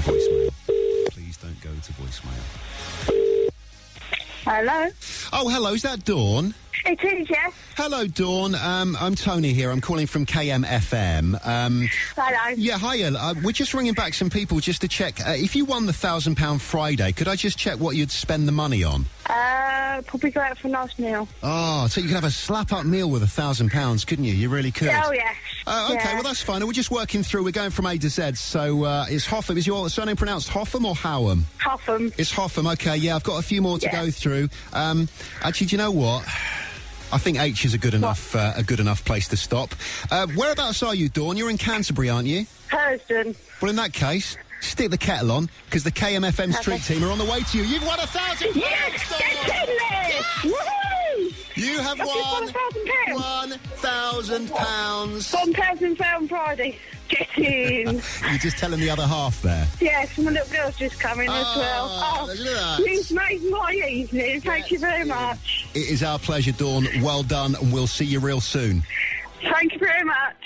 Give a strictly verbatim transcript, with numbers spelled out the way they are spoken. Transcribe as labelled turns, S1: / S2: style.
S1: voicemail. Please don't go to voicemail.
S2: Hello?
S1: Oh, hello, is that Dawn?
S2: It is, yes.
S1: Hello, Dawn. Um, I'm Tony here. I'm calling from K M F M. Um,
S2: Hello.
S1: yeah, hiya. Uh, we're just ringing back some people just to check. Uh, if you won the one thousand pounds Friday, could I just check what you'd spend the money on?
S2: Uh, probably go out for a nice meal.
S1: Oh, so you could have a slap-up meal with a one thousand pounds, couldn't you? You really could.
S2: Oh, yes.
S1: Uh, okay,
S2: yeah.
S1: well, that's fine. We're just working through. We're going from A to Z. So, uh, is Hoffam, is your surname pronounced Hoffam or Howam?
S2: Hoffam.
S1: It's Hoffam. Okay, yeah, I've got a few more to
S2: Yeah.
S1: go through. Um, actually, do you know what? I think H is a good enough uh, a good enough place to stop. Uh, whereabouts are you, Dawn? You're in Canterbury, aren't you?
S2: Hurston.
S1: Well, in that case, stick the kettle on, because the K M F M Street
S2: Okay.
S1: Team are on the way to you. You've won a thousand pounds,
S2: Yes!
S1: Dawn!
S2: Get in there! Woohoo!
S1: You have
S2: I've just won
S1: won
S2: a thousand pounds.
S1: one thousand pounds.
S2: One thousand pound Friday. Get in.
S1: You're just telling the other half there.
S2: Yes, my little girl's just coming as well.
S1: Oh, look at that.
S2: You've made my evening. Thank you very much.
S1: It is our pleasure, Dawn. Well done, and we'll see you real soon.
S2: Thank you very much.